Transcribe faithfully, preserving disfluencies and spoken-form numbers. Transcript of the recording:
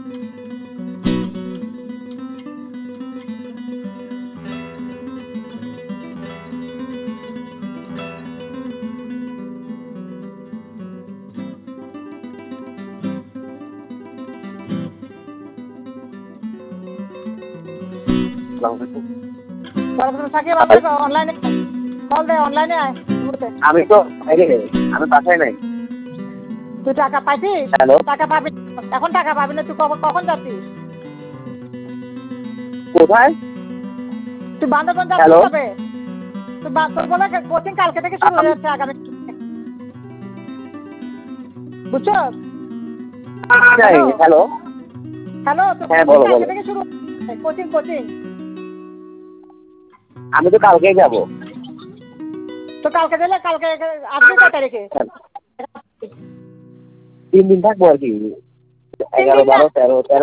আমি তো আমি বাসায় নাই। তুই টাকা পাইছিস? হ্যালো, টাকা পাবি এখন, টাকা পাবি না। তুই কখন যাচ্ছিস? কোথায়? তুই বান্দরবন হ্যালো, যাবে? তুই তোর বলে কোচিং কালকে থেকে শুরু হয়ে যাচ্ছে, আগামী। বুঝছো? হ্যালো হ্যালো, হ্যাঁ বলো কালকে বলো। থেকে শুরু কোচিং কোচিং আমি তো কালকেই যাবো। তো কালকে দিলে কালকে আসবি কয় তারিখে? তিন দিন থাকবো আর কি, এগারো বারো তেরো তেরো